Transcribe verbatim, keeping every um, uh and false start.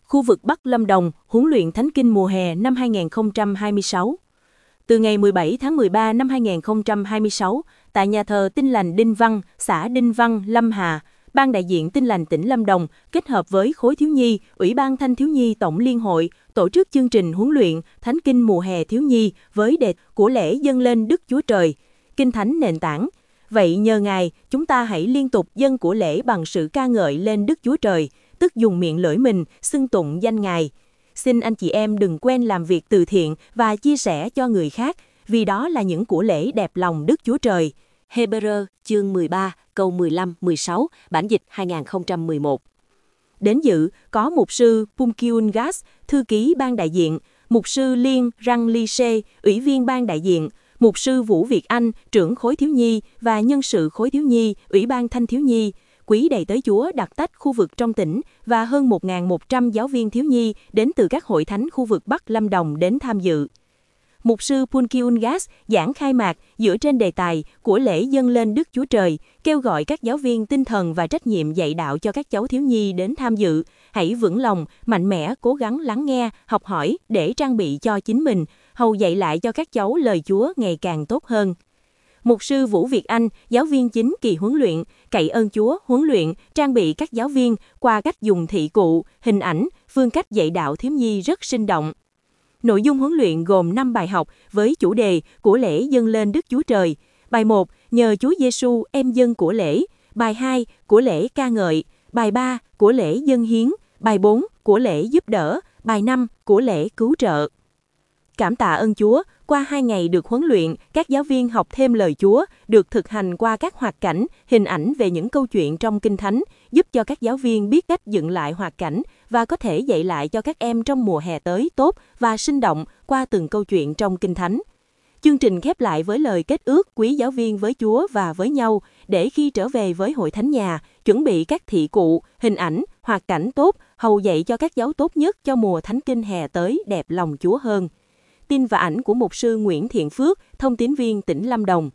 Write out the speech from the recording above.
Khu vực Bắc Lâm Đồng, huấn luyện thánh kinh mùa hè năm hai nghìn không trăm hai mươi sáu. Từ ngày mười bảy tháng mười ba năm hai nghìn không trăm hai mươi sáu, tại nhà thờ Tin Lành Đinh Văn, xã Đinh Văn, Lâm Hà, Ban đại diện Tin Lành tỉnh Lâm Đồng kết hợp với Khối Thiếu nhi, Ủy ban Thanh thiếu nhi Tổng liên hội tổ chức chương trình huấn luyện thánh kinh mùa hè thiếu nhi với đề của lễ dâng lên Đức Chúa Trời, Kinh Thánh nền tảng. Vậy nhờ Ngài, chúng ta hãy liên tục dâng của lễ bằng sự ca ngợi lên Đức Chúa Trời, tức dùng miệng lưỡi mình, xưng tụng danh Ngài. Xin anh chị em đừng quên làm việc từ thiện và chia sẻ cho người khác, vì đó là những của lễ đẹp lòng Đức Chúa Trời. Hê-bơ-rơ, chương mười ba, câu mười lăm mười sáu, bản dịch hai nghìn không trăm mười một. Đến dự có mục sư Pumkyun Gas, thư ký ban đại diện, mục sư Liên Răng Ly Sê, ủy viên ban đại diện, mục sư Vũ Việt Anh, trưởng khối thiếu nhi và nhân sự khối thiếu nhi, Ủy ban Thanh thiếu nhi, quý đầy tớ Chúa đặc tách khu vực trong tỉnh và hơn một nghìn một trăm giáo viên thiếu nhi đến từ các hội thánh khu vực Bắc Lâm Đồng đến tham dự. Mục sư Pumkyun Gas giảng khai mạc dựa trên đề tài của lễ dâng lên Đức Chúa Trời, kêu gọi các giáo viên tinh thần và trách nhiệm dạy đạo cho các cháu thiếu nhi đến tham dự, hãy vững lòng, mạnh mẽ, cố gắng lắng nghe, học hỏi để trang bị cho chính mình, hầu dạy lại cho các cháu lời Chúa ngày càng tốt hơn. Mục sư Vũ Việt Anh, giáo viên chính kỳ huấn luyện, cậy ơn Chúa huấn luyện, trang bị các giáo viên qua cách dùng thị cụ, hình ảnh, phương cách dạy đạo thiếu nhi rất sinh động. Nội dung huấn luyện gồm năm bài học với chủ đề của lễ dâng lên Đức Chúa Trời. Bài một, nhờ Chúa Giêsu em dâng của lễ. Bài hai, của lễ ca ngợi. Bài ba, của lễ dâng hiến. Bài bốn, của lễ giúp đỡ. Bài năm, của lễ cứu trợ. Cảm tạ ơn Chúa, qua hai ngày được huấn luyện, các giáo viên học thêm lời Chúa, được thực hành qua các hoạt cảnh, hình ảnh về những câu chuyện trong Kinh Thánh, giúp cho các giáo viên biết cách dựng lại hoạt cảnh và có thể dạy lại cho các em trong mùa hè tới tốt và sinh động qua từng câu chuyện trong Kinh Thánh. Chương trình khép lại với lời kết ước quý giáo viên với Chúa và với nhau, để khi trở về với hội thánh nhà, chuẩn bị các thị cụ, hình ảnh, hoạt cảnh tốt, hầu dạy cho các giáo tốt nhất cho mùa thánh kinh hè tới đẹp lòng Chúa hơn. Tin và ảnh của mục sư Nguyễn Thiện Phước, thông tín viên tỉnh Lâm Đồng.